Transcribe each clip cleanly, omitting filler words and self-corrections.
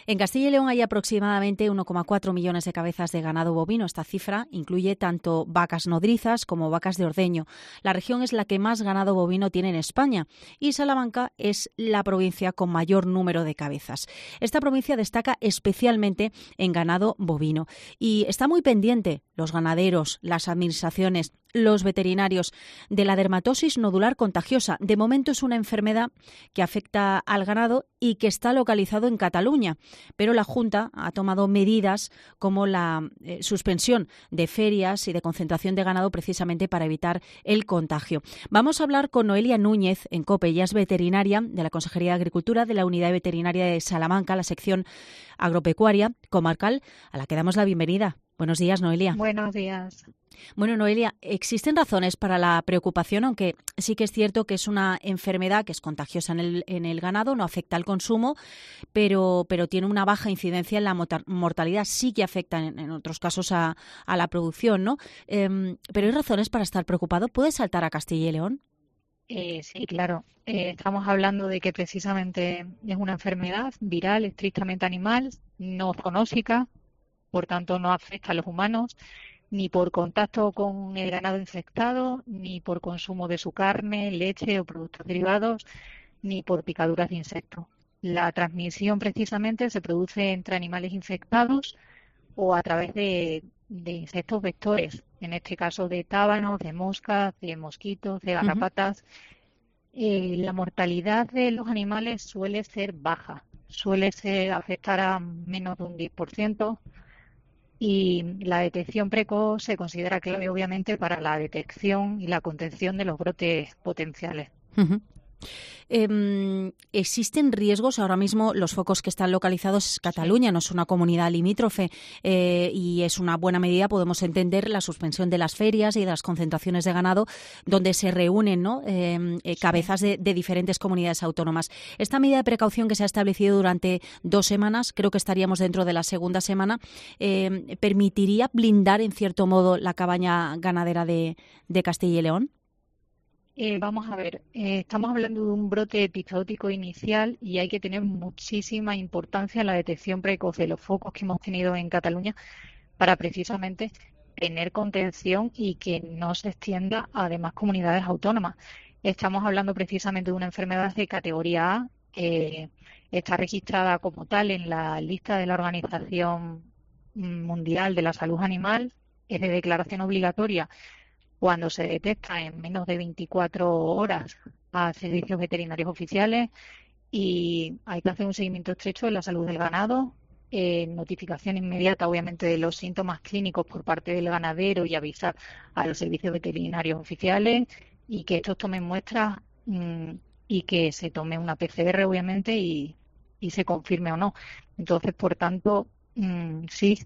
En Castilla y León hay aproximadamente 1,4 millones de cabezas de ganado bovino. Esta cifra incluye tanto vacas nodrizas como vacas de ordeño. La región es la que más ganado bovino tiene en España y Salamanca es la provincia con mayor número de cabezas. Esta provincia destaca especialmente en ganado bovino y está muy pendiente los ganaderos, las administraciones, los veterinarios de la dermatosis nodular contagiosa. De momento es una enfermedad que afecta al ganado y que está localizado en Cataluña, pero la Junta ha tomado medidas como la suspensión de ferias y de concentración de ganado precisamente para evitar el contagio. Vamos a hablar con Noelia Núñez en COPE. Ella es veterinaria de la Consejería de Agricultura de la Unidad Veterinaria de Salamanca, la sección agropecuaria comarcal, a la que damos la bienvenida. Buenos días, Noelia. Buenos días. Bueno, Noelia, existen razones para la preocupación, aunque sí que es cierto que es una enfermedad que es contagiosa en el ganado, no afecta al consumo, pero tiene una baja incidencia en la mortalidad, sí que afecta en otros casos a la producción, ¿no? Pero hay razones para estar preocupado. ¿Puede saltar a Castilla y León? Sí, claro. Estamos hablando de que precisamente es una enfermedad viral, estrictamente animal, no zoonósica, por tanto no afecta a los humanos, ni por contacto con el ganado infectado, ni por consumo de su carne, leche o productos derivados, ni por picaduras de insectos. La transmisión precisamente se produce entre animales infectados o a través de insectos vectores, en este caso de tábanos, de moscas, de mosquitos, de garrapatas. La mortalidad de los animales suele ser baja, suele afectar a menos de un 10%. Y la detección precoz se considera clave, obviamente, para la detección y la contención de los brotes potenciales. Uh-huh. ¿Existen riesgos? Ahora mismo los focos que están localizados es Cataluña, no es una comunidad limítrofe y es una buena medida, podemos entender, la suspensión de las ferias y de las concentraciones de ganado donde se reúnen, ¿no? Cabezas de diferentes comunidades autónomas. Esta medida de precaución que se ha establecido durante 2 semanas, creo que estaríamos dentro de la segunda semana, ¿permitiría blindar en cierto modo la cabaña ganadera de Castilla y León? Vamos a ver, estamos hablando de un brote epizootico inicial y hay que tener muchísima importancia en la detección precoz de los focos que hemos tenido en Cataluña para precisamente tener contención y que no se extienda a demás comunidades autónomas. Estamos hablando precisamente de una enfermedad de categoría A que está registrada como tal en la lista de la Organización Mundial de la Salud Animal, es de declaración obligatoria cuando se detecta en menos de 24 horas a servicios veterinarios oficiales y hay que hacer un seguimiento estrecho de la salud del ganado, notificación inmediata, obviamente, de los síntomas clínicos por parte del ganadero y avisar a los servicios veterinarios oficiales y que estos tomen muestras y que se tome una PCR, obviamente, y se confirme o no. Entonces, por tanto, sí.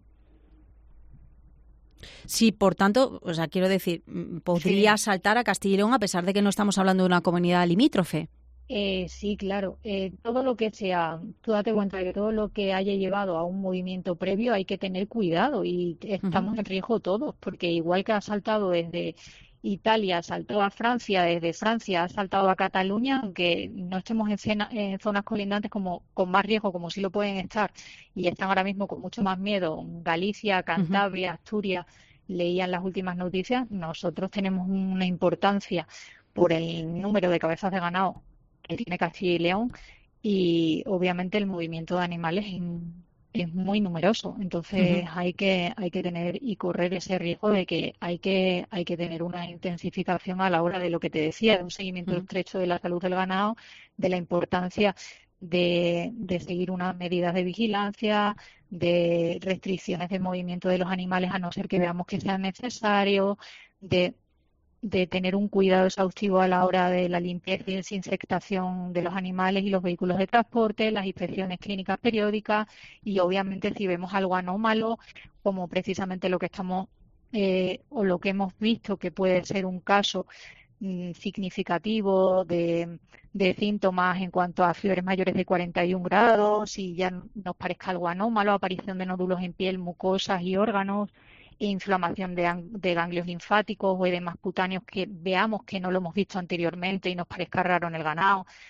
Sí, por tanto, o sea, quiero decir, podría saltar a Castilla y León a pesar de que no estamos hablando de una comunidad limítrofe. Sí, claro. Todo lo que sea, tú date cuenta de que todo lo que haya llevado a un movimiento previo hay que tener cuidado y estamos en riesgo todos, porque igual que ha saltado desde Italia, saltó a Francia, desde Francia ha saltado a Cataluña, aunque no estemos en zonas colindantes como con más riesgo, como sí lo pueden estar, y están ahora mismo con mucho más miedo, Galicia, Cantabria, Asturias, leían las últimas noticias, nosotros tenemos una importancia por el número de cabezas de ganado que tiene Castilla y León y obviamente el movimiento de animales es muy numeroso, entonces hay que tener y correr ese riesgo de que hay que tener una intensificación a la hora de lo que te decía, de un seguimiento estrecho de la salud del ganado, de la importancia de seguir unas medidas de vigilancia, de restricciones de movimiento de los animales a no ser que veamos que sea necesario, de tener un cuidado exhaustivo a la hora de la limpieza y desinfectación de los animales y los vehículos de transporte, las inspecciones clínicas periódicas y obviamente si vemos algo anómalo, como precisamente lo que estamos o lo que hemos visto que puede ser un caso significativo de síntomas en cuanto a fiebres mayores de 41 grados, si ya nos parezca algo anómalo, aparición de nódulos en piel, mucosas y órganos, inflamación de ganglios linfáticos o edemas cutáneos que veamos que no lo hemos visto anteriormente y nos parezca raro en el ganado.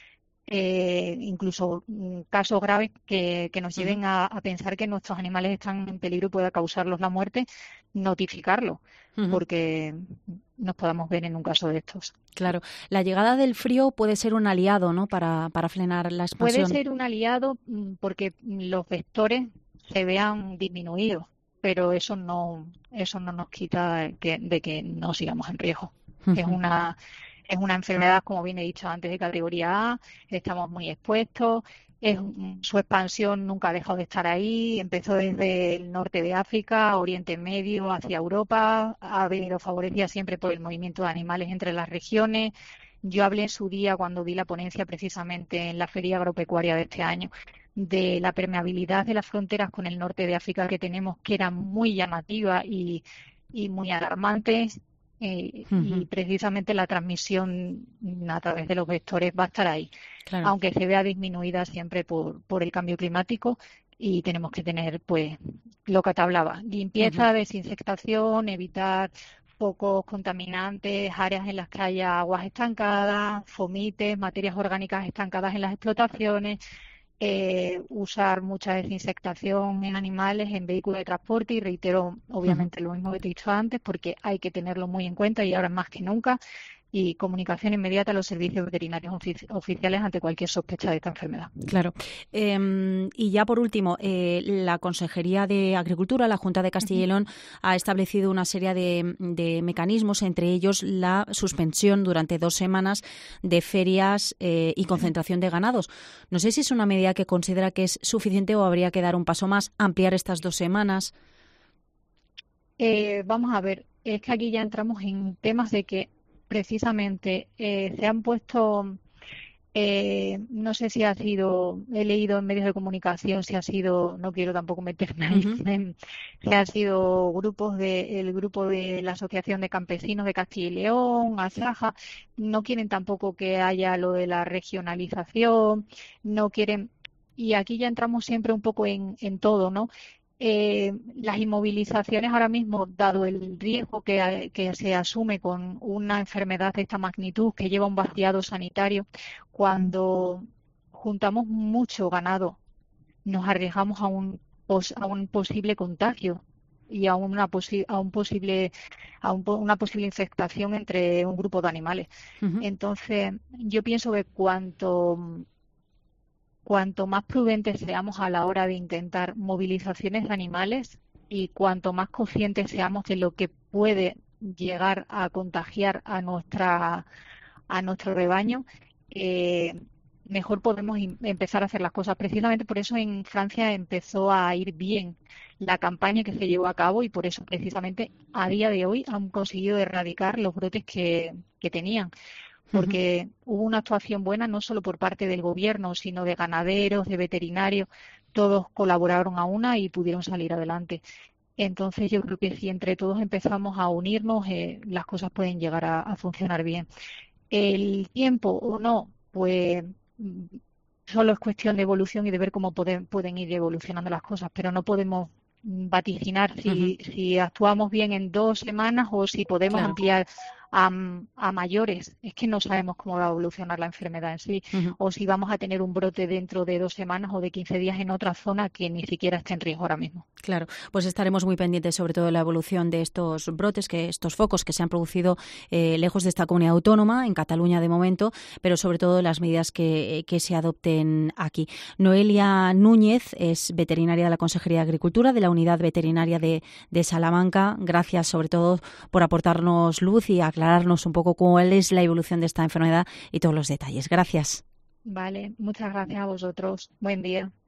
incluso casos graves que nos lleven a pensar que nuestros animales están en peligro y pueda causarlos la muerte, notificarlo, porque nos podamos ver en un caso de estos. Claro, la llegada del frío puede ser un aliado, ¿no? Para frenar la Puede expansión. ser un aliado porque los vectores se vean disminuidos, pero eso no nos quita de que no sigamos en riesgo. Es una enfermedad, como bien he dicho antes, de categoría A, estamos muy expuestos, su expansión nunca ha dejado de estar ahí, empezó desde el norte de África, Oriente Medio, hacia Europa, ha venido favorecida siempre por el movimiento de animales entre las regiones. Yo hablé en su día, cuando di la ponencia precisamente en la Feria Agropecuaria de este año, de la permeabilidad de las fronteras con el norte de África que tenemos, que era muy llamativa y muy alarmante. Y precisamente la transmisión a través de los vectores va a estar ahí, Claro. aunque se vea disminuida siempre por el cambio climático, y tenemos que tener, pues, lo que te hablaba, limpieza, desinfectación, evitar focos contaminantes, áreas en las que haya aguas estancadas, fomites, materias orgánicas estancadas en las explotaciones, usar mucha desinsectación en animales, en vehículos de transporte, y reitero, obviamente, lo mismo que te he dicho antes, porque hay que tenerlo muy en cuenta y ahora más que nunca, y comunicación inmediata a los servicios veterinarios oficiales ante cualquier sospecha de esta enfermedad. Claro. Y ya por último, la Consejería de Agricultura, la Junta de Castilla y León, ha establecido una serie de mecanismos, entre ellos la suspensión durante 2 semanas de ferias y concentración de ganados. No sé si es una medida que considera que es suficiente o habría que dar un paso más, ampliar estas 2 semanas. Vamos a ver, es que aquí ya entramos en temas de que precisamente se han puesto, no sé si ha sido, he leído en medios de comunicación si ha sido, no quiero tampoco meterme ahí, si ha sido el grupo de la Asociación de Campesinos de Castilla y León, ASAJA, no quieren tampoco que haya lo de la regionalización, no quieren, y aquí ya entramos siempre un poco en todo, ¿no? Las inmovilizaciones ahora mismo, dado el riesgo que se asume con una enfermedad de esta magnitud que lleva un vaciado sanitario, cuando juntamos mucho ganado, nos arriesgamos a un posible contagio y a una posible infectación entre un grupo de animales. Entonces, yo pienso que cuanto más prudentes seamos a la hora de intentar movilizaciones de animales, y cuanto más conscientes seamos de lo que puede llegar a contagiar a nuestro rebaño, mejor podemos empezar a hacer las cosas. Precisamente por eso en Francia empezó a ir bien la campaña que se llevó a cabo, y por eso precisamente a día de hoy han conseguido erradicar los brotes que tenían. Porque hubo una actuación buena no solo por parte del gobierno, sino de ganaderos, de veterinarios, todos colaboraron a una y pudieron salir adelante. Entonces yo creo que si entre todos empezamos a unirnos, las cosas pueden llegar a funcionar bien. El tiempo o no, pues solo es cuestión de evolución y de ver cómo pueden ir evolucionando las cosas, pero no podemos vaticinar si actuamos bien en 2 semanas o si podemos ampliar a mayores. Es que no sabemos cómo va a evolucionar la enfermedad en sí, o si vamos a tener un brote dentro de 2 semanas o de 15 días en otra zona que ni siquiera esté en riesgo ahora mismo. Claro, pues estaremos muy pendientes sobre todo de la evolución de estos brotes, estos focos que se han producido lejos de esta comunidad autónoma, en Cataluña de momento, pero sobre todo de las medidas que se adopten aquí. Noelia Núñez es veterinaria de la Consejería de Agricultura, de la Unidad Veterinaria de Salamanca. Gracias sobre todo por aportarnos luz y aclararnos un poco cuál es la evolución de esta enfermedad y todos los detalles. Gracias. Vale, muchas gracias a vosotros. Buen día.